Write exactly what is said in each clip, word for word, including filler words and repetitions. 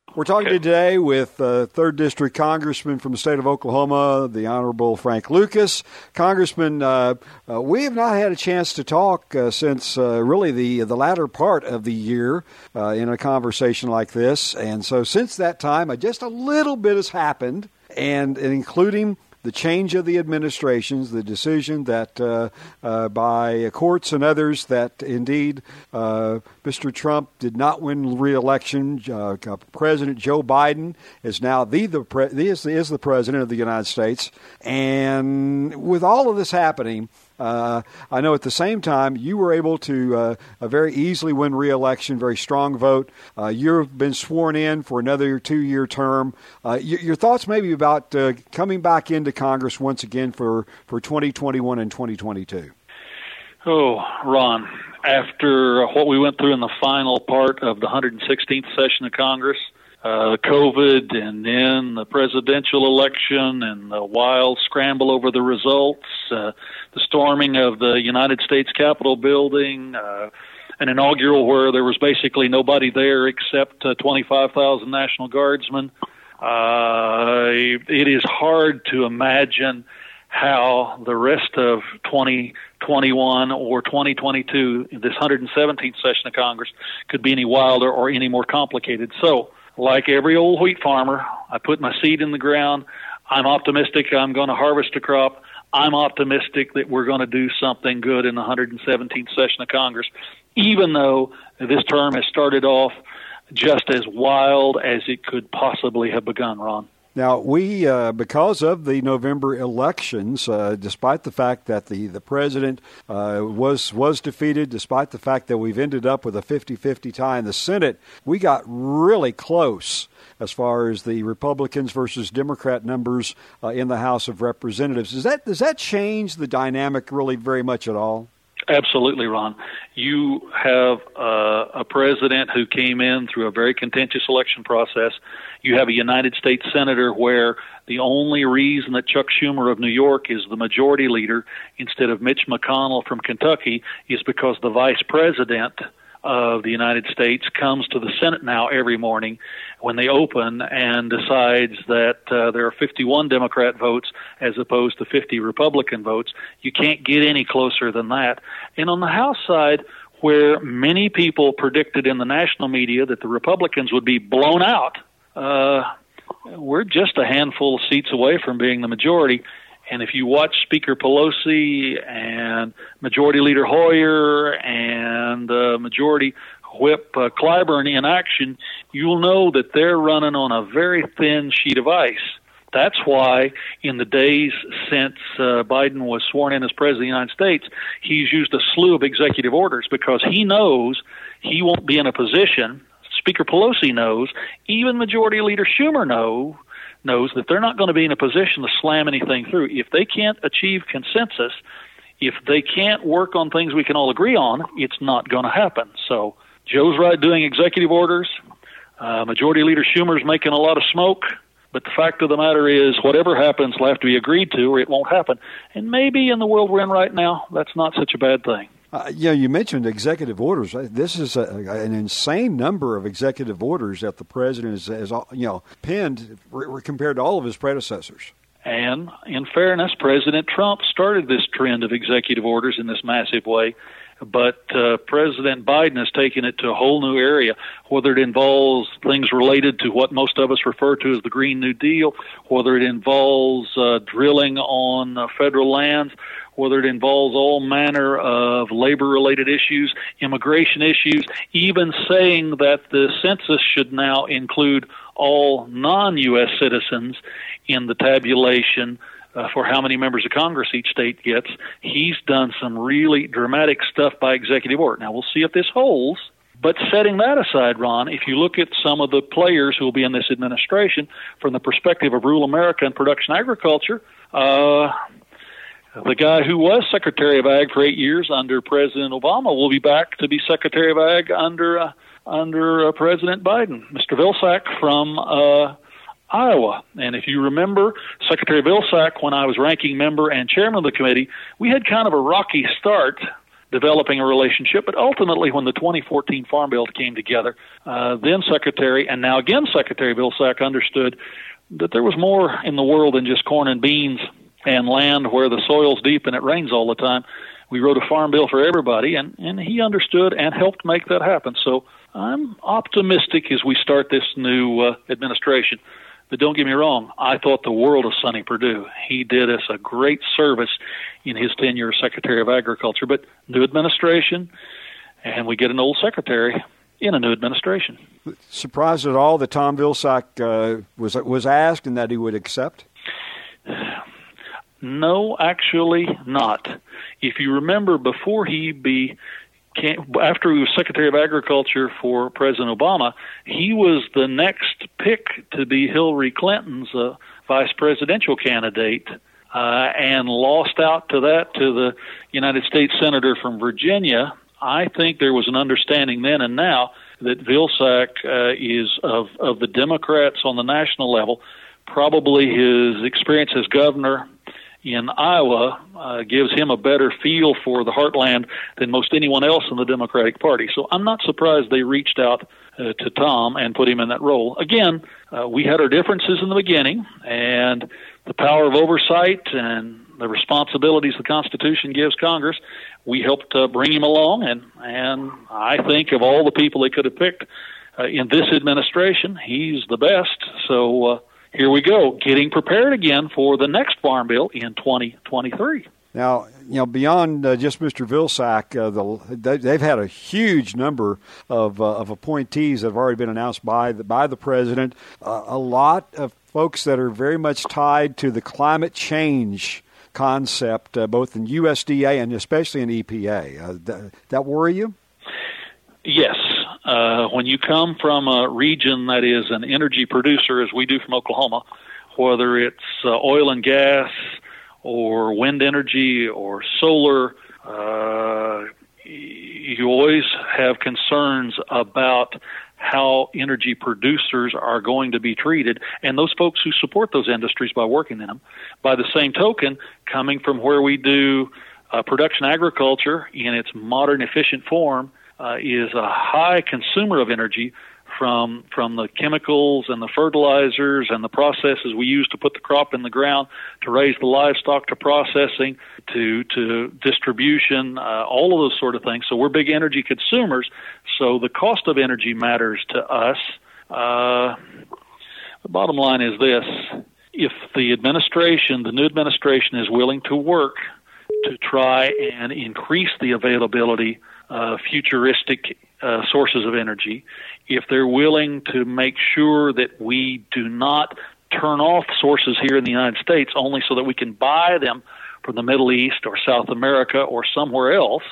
We're talking okay. today with uh, third District Congressman from the state of Oklahoma, the Honorable Frank Lucas. Congressman, uh, uh, we have not had a chance to talk uh, since uh, really the the latter part of the year uh, in a conversation like this. And so since that time, uh, just a little bit has happened, and, and including the change of the administrations, the decision that uh, uh, by courts and others that indeed uh, Mister Trump did not win re-election. Uh, President Joe Biden is now the, the pre- is, is the president of the United States. And with all of this happening, Uh, I know at the same time you were able to uh, very easily win re-election, very strong vote. Uh, you've been sworn in for another two-year term. Uh, your, your thoughts maybe about uh, coming back into Congress once again for, for twenty twenty-one and twenty twenty-two? Oh, Ron, after what we went through in the final part of the one hundred sixteenth session of Congress, Uh, COVID, and then the presidential election and the wild scramble over the results, uh, the storming of the United States Capitol building, uh, an inaugural where there was basically nobody there except uh, twenty-five thousand National Guardsmen. Uh, it is hard to imagine how the rest of twenty twenty-one or twenty twenty-two, this one hundred seventeenth session of Congress, could be any wilder or any more complicated. So, like every old wheat farmer, I put my seed in the ground. I'm optimistic I'm going to harvest a crop. I'm optimistic that we're going to do something good in the one hundred seventeenth session of Congress, even though this term has started off just as wild as it could possibly have begun, Ron. Now, we, uh, because of the November elections, uh, despite the fact that the, the president uh, was was defeated, despite the fact that we've ended up with a fifty-fifty tie in the Senate, we got really close as far as the Republicans versus Democrat numbers uh, in the House of Representatives. Does that, does that change the dynamic really very much at all? Absolutely, Ron. You have uh, a president who came in through a very contentious election process. You have a United States senator where the only reason that Chuck Schumer of New York is the majority leader instead of Mitch McConnell from Kentucky is because the vice president of the United States comes to the Senate now every morning when they open and decides that uh, there are fifty-one Democrat votes as opposed to fifty Republican votes. You can't get any closer than that. And on the House side, where many people predicted in the national media that the Republicans would be blown out, uh, we're just a handful of seats away from being the majority. And if you watch Speaker Pelosi and Majority Leader Hoyer and uh, Majority Whip uh, Clyburn in action, you'll know that they're running on a very thin sheet of ice. That's why in the days since uh, Biden was sworn in as President of the United States, he's used a slew of executive orders because he knows he won't be in a position, Speaker Pelosi knows, even Majority Leader Schumer knows, knows that they're not going to be in a position to slam anything through. If they can't achieve consensus, if they can't work on things we can all agree on, it's not going to happen. So Joe's right doing executive orders. Uh, Majority Leader Schumer's making a lot of smoke. But the fact of the matter is, whatever happens will have to be agreed to or it won't happen. And maybe in the world we're in right now, that's not such a bad thing. Uh, yeah, you mentioned executive orders. This is a, an insane number of executive orders that the president has, has you know, penned compared to all of his predecessors. And in fairness, President Trump started this trend of executive orders in this massive way. But uh, President Biden has taken it to a whole new area, whether it involves things related to what most of us refer to as the Green New Deal, whether it involves uh, drilling on uh, federal lands, whether it involves all manner of labor-related issues, immigration issues, even saying that the census should now include all non-U S citizens in the tabulation Uh, for how many members of Congress each state gets. He's done some really dramatic stuff by executive order. Now, we'll see if this holds. But setting that aside, Ron, if you look at some of the players who will be in this administration from the perspective of rural America and production agriculture, uh, the guy who was Secretary of Ag for eight years under President Obama will be back to be Secretary of Ag under uh, under uh, President Biden. Mister Vilsack from uh Iowa. And if you remember, Secretary Vilsack, when I was ranking member and chairman of the committee, we had kind of a rocky start developing a relationship. But ultimately, when the twenty fourteen Farm Bill came together, uh, then Secretary and now again Secretary Vilsack understood that there was more in the world than just corn and beans and land where the soil's deep and it rains all the time. We wrote a farm bill for everybody, and, and he understood and helped make that happen. So I'm optimistic as we start this new uh, administration. But don't get me wrong, I thought the world of Sonny Perdue. He did us a great service in his tenure as Secretary of Agriculture. But new administration, and we get an old secretary in a new administration. Surprised at all that Tom Vilsack uh, was was asked and that he would accept? No, actually not. If you remember, before he became, after he was Secretary of Agriculture for President Obama, he was the next pick to be Hillary Clinton's uh, vice presidential candidate, uh, and lost out to that to the United States Senator from Virginia. I think there was an understanding then and now that Vilsack uh, is of, of the Democrats on the national level. Probably his experience as governor in Iowa uh, gives him a better feel for the heartland than most anyone else in the Democratic Party. So I'm not surprised they reached out uh, to Tom and put him in that role. Again, uh, we had our differences in the beginning, and the power of oversight and the responsibilities the Constitution gives Congress, we helped uh, bring him along, and, and I think of all the people they could have picked uh, in this administration, he's the best. So uh, here we go, getting prepared again for the next Farm Bill in twenty twenty-three. Now, you know, beyond uh, just Mister Vilsack, uh, the, they've had a huge number of uh, of appointees that have already been announced by the, by the president. Uh, a lot of folks that are very much tied to the climate change concept, uh, both in U S D A and especially in E P A. Uh, th- that worry you? Yes. Uh, when you come from a region that is an energy producer, as we do from Oklahoma, whether it's uh, oil and gas or wind energy or solar, uh, you always have concerns about how energy producers are going to be treated, and those folks who support those industries by working in them. By the same token, coming from where we do uh, production agriculture in its modern, efficient form, Uh, is a high consumer of energy from from the chemicals and the fertilizers and the processes we use to put the crop in the ground, to raise the livestock, to processing, to to distribution, uh, all of those sort of things. So we're big energy consumers, so the cost of energy matters to us. Uh, the bottom line is this: if the administration, the new administration, is willing to work to try and increase the availability Uh, futuristic uh, sources of energy, if they're willing to make sure that we do not turn off sources here in the United States only so that we can buy them from the Middle East or South America or somewhere else,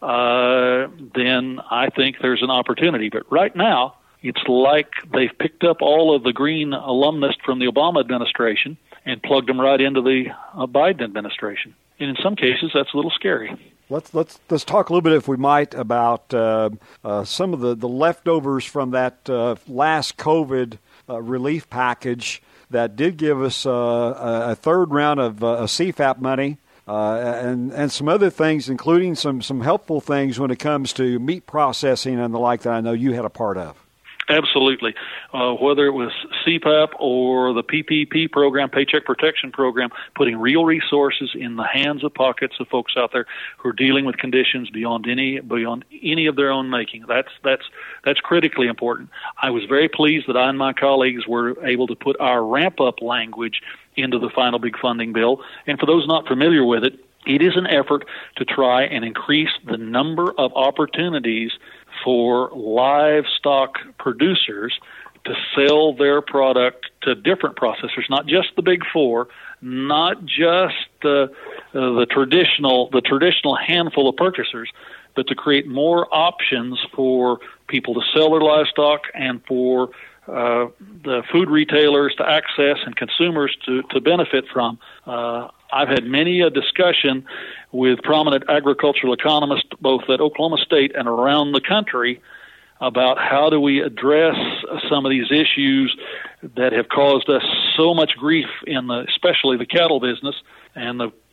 uh, then I think there's an opportunity. But right now, it's like they've picked up all of the green alumnus from the Obama administration and plugged them right into the uh, Biden administration. And in some cases, that's a little scary. Let's let's let's talk a little bit, if we might, about uh, uh, some of the, the leftovers from that uh, last COVID uh, relief package that did give us uh, a third round of uh, C F A P money uh, and and some other things, including some some helpful things when it comes to meat processing and the like that I know you had a part of. Absolutely. Uh, whether it was C PAP or the P P P program, Paycheck Protection Program, putting real resources in the hands of pockets of folks out there who are dealing with conditions beyond any beyond any of their own making. That's that's that's critically important. I was very pleased that I and my colleagues were able to put our ramp-up language into the final big funding bill. And for those not familiar with it, it is an effort to try and increase the number of opportunities for livestock producers to sell their product to different processors, not just the big four, not just uh, uh, the traditional the traditional handful of purchasers, but to create more options for people to sell their livestock and for uh, the food retailers to access and consumers to, to benefit from. Uh, I've had many a discussion with prominent agricultural economists, both at Oklahoma State and around the country, about how do we address some of these issues that have caused us so much grief in the, especially the cattle business and the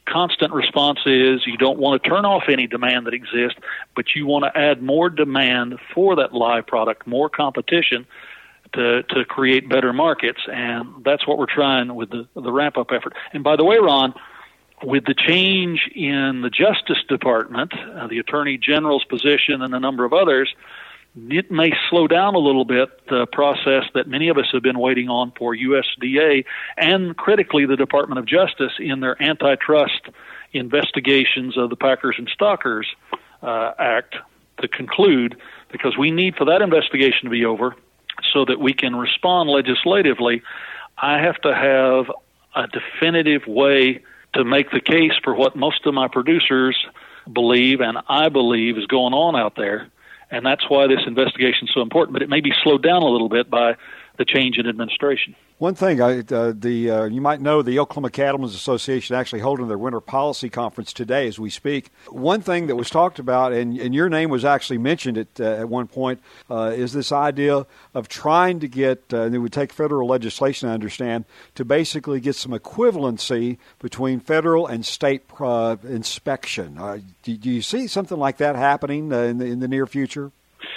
constant response is you don't want to turn off any demand that exists, but you want to add more demand for that live product, more competition to to create better markets. And that's what we're trying with the, the ramp-up effort. And by the way, Ron, with the change in the Justice Department, uh, the Attorney General's position and a number of others, it may slow down a little bit the process that many of us have been waiting on for U S D A and critically the Department of Justice in their antitrust investigations of the Packers and Stockers uh, Act to conclude, because we need for that investigation to be over so that we can respond legislatively. I have to have a definitive way to make the case for what most of my producers believe and I believe is going on out there. And that's why this investigation is so important. But it may be slowed down a little bit by the change in administration. One thing, I, uh, the uh, you might know the Oklahoma Cattlemen's Association actually holding their winter policy conference today as we speak. One thing that was talked about, and, and your name was actually mentioned at, uh, at one point, uh, is this idea of trying to get, uh, and it would take federal legislation, I understand, to basically get some equivalency between federal and state uh, inspection. Uh, do, do you see something like that happening uh, in, the, in the near future?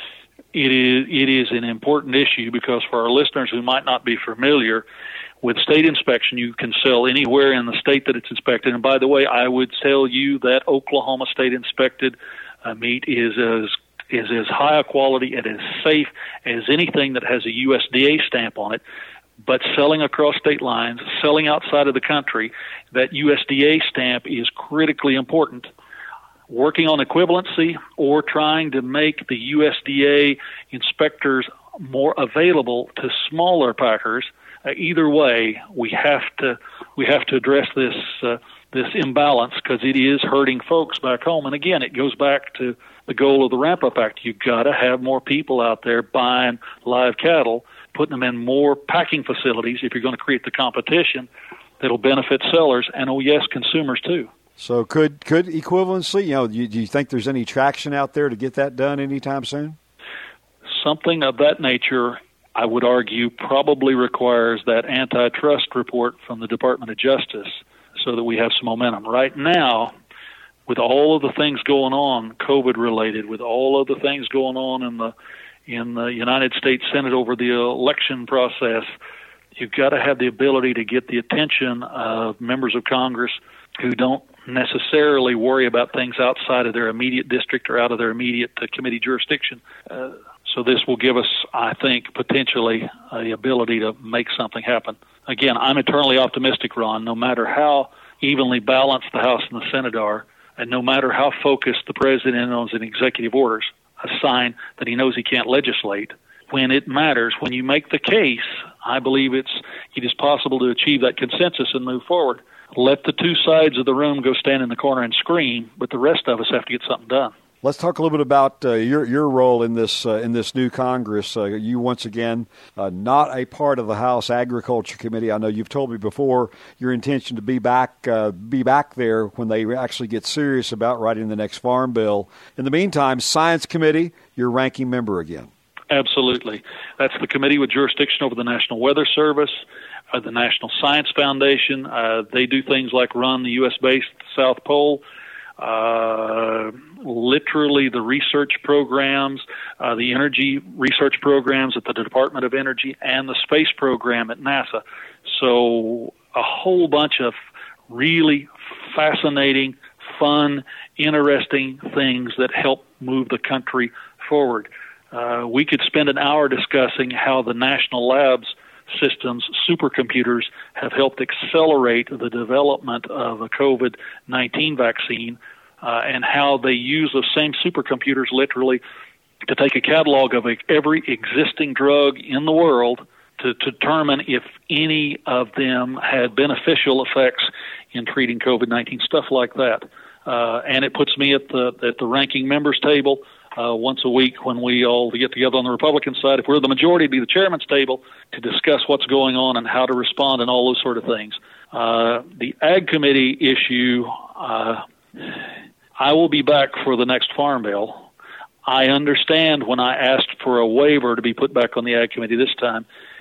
It is it is an important issue because for our listeners who might not be familiar with state inspection, you can sell anywhere in the state that it's inspected. And by the way, I would tell you that Oklahoma state inspected uh, meat is as is as high a quality and as safe as anything that has a U S D A stamp on it. But selling across state lines, selling outside of the country, that U S D A stamp is critically important. Working on equivalency or trying to make the U S D A inspectors more available to smaller packers. Uh, either way, we have to we have to address this uh, this imbalance because it is hurting folks back home. And again, it goes back to the goal of the Ramp-Up Act. You've got to have more people out there buying live cattle, putting them in more packing facilities if you're going to create the competition that'll benefit sellers and, oh yes, consumers too. So could could equivalency, you know, do you, do you think there's any traction out there to get that done anytime soon? Something of that nature, I would argue, probably requires that antitrust report from the Department of Justice so that we have some momentum. Right now, with all of the things going on, COVID-related, with all of the things going on in the in the United States Senate over the election process, you've got to have the ability to get the attention of members of Congress who don't necessarily worry about things outside of their immediate district or out of their immediate uh, committee jurisdiction. Uh, so this will give us, I think, potentially uh, the ability to make something happen. Again, I'm eternally optimistic, Ron, no matter how evenly balanced the House and the Senate are, and no matter how focused the President is in executive orders, a sign that he knows he can't legislate. When it matters, when you make the case, I believe it's it is possible to achieve that consensus and move forward. Let the two sides of the room go stand in the corner and scream, but the rest of us have to get something done. Let's talk a little bit about uh, your your role in this uh, in this new Congress. Uh, you once again uh, not a part of the House Agriculture Committee. I know you've told me before your intention to be back uh, be back there when they actually get serious about writing the next farm bill. In the meantime, Science Committee, you're ranking member again. Absolutely, that's the committee with jurisdiction over the National Weather Service. Uh, the National Science Foundation. Uh, they do things like run the U S-based South Pole, uh, literally the research programs, uh, the energy research programs at the Department of Energy, and the space program at NASA. So a whole bunch of really fascinating, fun, interesting things that help move the country forward. Uh, we could spend an hour discussing how the national labs systems, supercomputers, have helped accelerate the development of a COVID nineteen vaccine uh, and how they use those same supercomputers literally to take a catalog of every existing drug in the world to, to determine if any of them had beneficial effects in treating COVID nineteen, stuff like that. Uh, and it puts me at the at the ranking members table Uh, once a week when we all get together on the Republican side. If we're the majority, it'd be the chairman's table to discuss what's going on and how to respond and all those sort of things. Uh, the Ag Committee issue, uh, I will be back for the next Farm Bill. I understand when I asked for a waiver to be put back on the Ag Committee this time,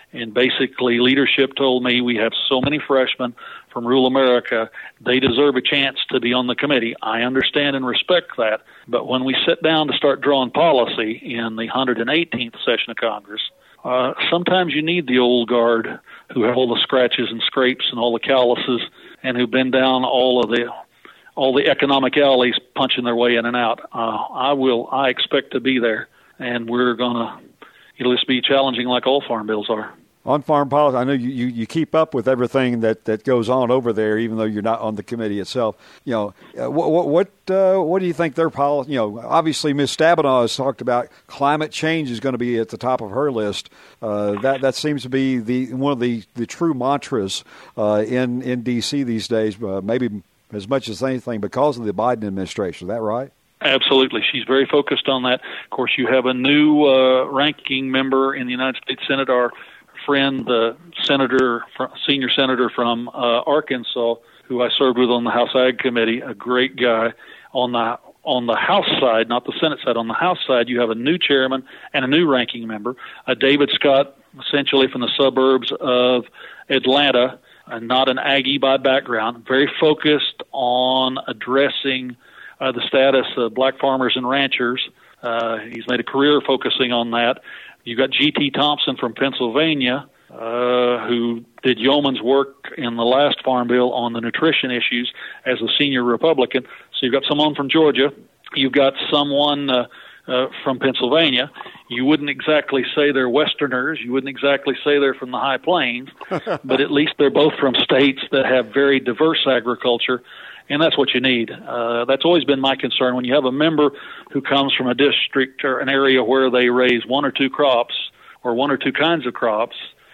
And basically, leadership told me we have so many freshmen from rural America, they deserve a chance to be on the committee. I understand and respect that. But when we sit down to start drawing policy in the one hundred eighteenth session of Congress, uh, sometimes you need the old guard who have all the scratches and scrapes and all the calluses and who've been down all of the all the economic alleys punching their way in and out. Uh, I will. I expect to be there, and we're going to it'll just be challenging like all farm bills are. On farm policy, I know you, you, you keep up with everything that, that goes on over there, even though you're not on the committee itself. You know, uh, what what uh, what do you think their policy? You know, obviously Miz Stabenow has talked about climate change is going to be at the top of her list. Uh, that that seems to be the one of the, the true mantras uh, in in D C these days. Uh, maybe as much as anything because of the Biden administration. Is that right? Absolutely. She's very focused on that. Of course, you have a new uh, ranking member in the United States Senate, our friend, the senator, senior senator from uh, Arkansas, who I served with on the House Ag Committee, a great guy. On the on the House side, not the Senate side, on the House side, you have a new chairman and a new ranking member, uh, David Scott, essentially from the suburbs of Atlanta, uh, not an Aggie by background, very focused on addressing uh, the status of black farmers and ranchers. Uh, he's made a career focusing on that. You've got G T Thompson from Pennsylvania, uh, who did yeoman's work in the last Farm Bill on the nutrition issues as a senior Republican. So you've got someone from Georgia. You've got someone uh, uh, from Pennsylvania. You wouldn't exactly say they're Westerners. You wouldn't exactly say they're from the High Plains, but at least they're both from states that have very diverse agriculture. And that's what you need. Uh, that's always been my concern. When you have a member who comes from a district or an area where they raise one or two crops or one or two kinds of crops,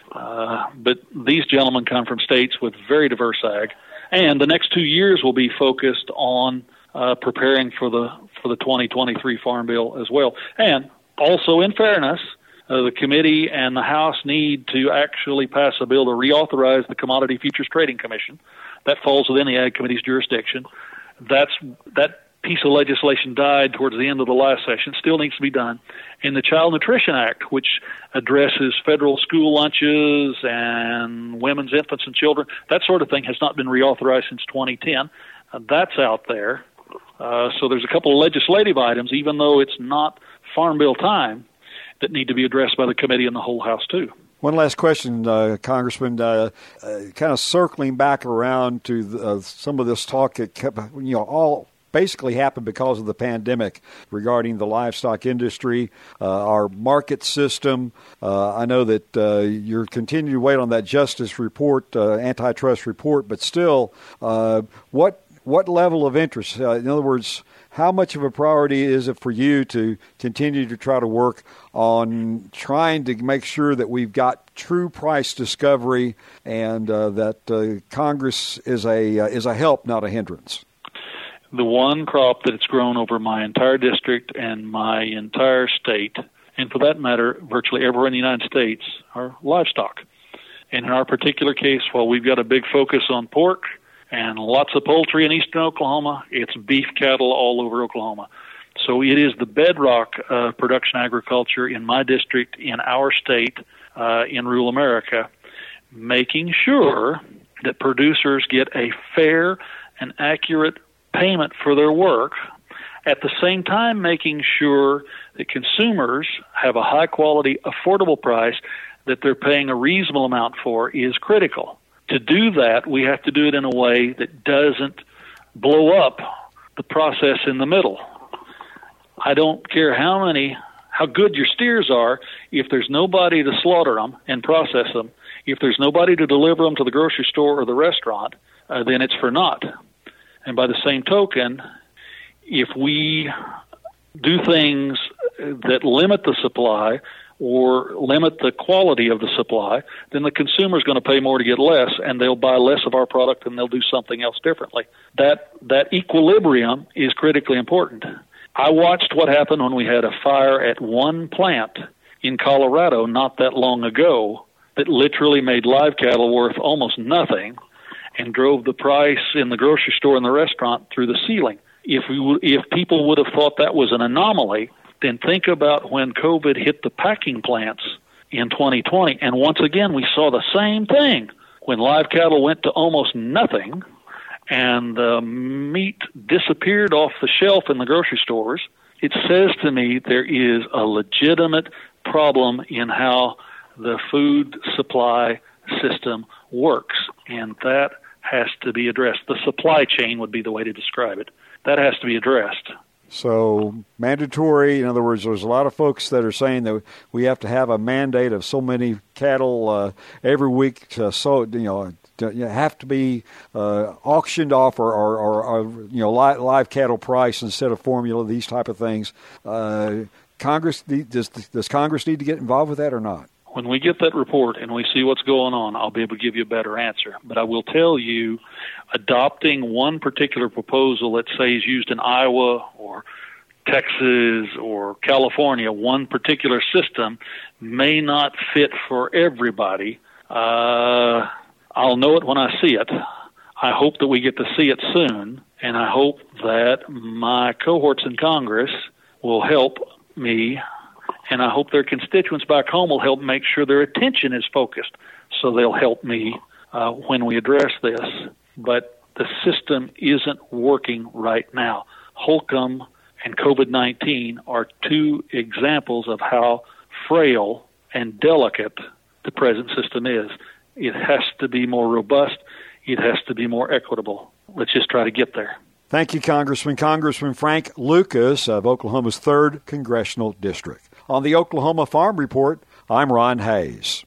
uh, but these gentlemen come from states with very diverse ag. And the next two years will be focused on uh, preparing for the for the twenty twenty-three Farm Bill as well. And also, in fairness, uh, the committee and the House need to actually pass a bill to reauthorize the Commodity Futures Trading Commission. That falls within the Ag Committee's jurisdiction. That's that piece of legislation died towards the end of the last session. Still needs to be done. And the Child Nutrition Act, which addresses federal school lunches and women's, infants, and children, that sort of thing has not been reauthorized since twenty ten. Uh, that's out there. Uh, so there's a couple of legislative items, even though it's not Farm Bill time, that need to be addressed by the committee and the whole House too. One last question, uh, Congressman, uh, uh, kind of circling back around to the, uh, some of this talk that kept, you know, all basically happened because of the pandemic regarding the livestock industry, uh, our market system. Uh, I know that uh, you're continuing to wait on that justice report, uh, antitrust report, but still, uh, what what level of interest, uh, in other words, how much of a priority is it for you to continue to try to work on trying to make sure that we've got true price discovery and uh, that uh, Congress is a uh, is a help, not a hindrance? The one crop that it's grown over my entire district and my entire state, and for that matter, virtually everywhere in the United States, are livestock. And in our particular case, while we've got a big focus on pork and lots of poultry in eastern Oklahoma, it's beef cattle all over Oklahoma. So it is the bedrock of production agriculture in my district, in our state, uh, in rural America, making sure that producers get a fair and accurate payment for their work, at the same time making sure that consumers have a high-quality, affordable price that they're paying a reasonable amount for is critical. To do that, we have to do it in a way that doesn't blow up the process in the middle. I don't care how many, how good your steers are, if there's nobody to slaughter them and process them, if there's nobody to deliver them to the grocery store or the restaurant, uh, then it's for naught. And by the same token, if we do things that limit the supply or limit the quality of the supply, then the consumer is going to pay more to get less, and they'll buy less of our product and they'll do something else differently. That that equilibrium is critically important. I watched what happened when we had a fire at one plant in Colorado not that long ago that literally made live cattle worth almost nothing and drove the price in the grocery store and the restaurant through the ceiling. If we w- if people would have thought that was an anomaly, then think about when COVID hit the packing plants in twenty twenty. And once again, we saw the same thing. When live cattle went to almost nothing and the meat disappeared off the shelf in the grocery stores, it says to me there is a legitimate problem in how the food supply system works, and that has to be addressed. The supply chain would be the way to describe it. That has to be addressed. So mandatory, in other words, there's a lot of folks that are saying that we have to have a mandate of so many cattle uh, every week, to, so you know, to, you have to be uh, auctioned off or, or, or, or you know, live, live cattle price instead of formula. These type of things. Uh, Congress does does Congress need to get involved with that or not? When we get that report and we see what's going on, I'll be able to give you a better answer. But I will tell you, adopting one particular proposal, let's say, is used in Iowa or Texas or California, one particular system, may not fit for everybody. Uh, I'll know it when I see it. I hope that we get to see it soon, and I hope that my cohorts in Congress will help me, and I hope their constituents back home will help make sure their attention is focused, so they'll help me uh, when we address this. But the system isn't working right now. Holcomb and COVID nineteen are two examples of how frail and delicate the present system is. It has to be more robust. It has to be more equitable. Let's just try to get there. Thank you, Congressman. Congressman Frank Lucas of Oklahoma's third Congressional District. On the Oklahoma Farm Report, I'm Ron Hayes.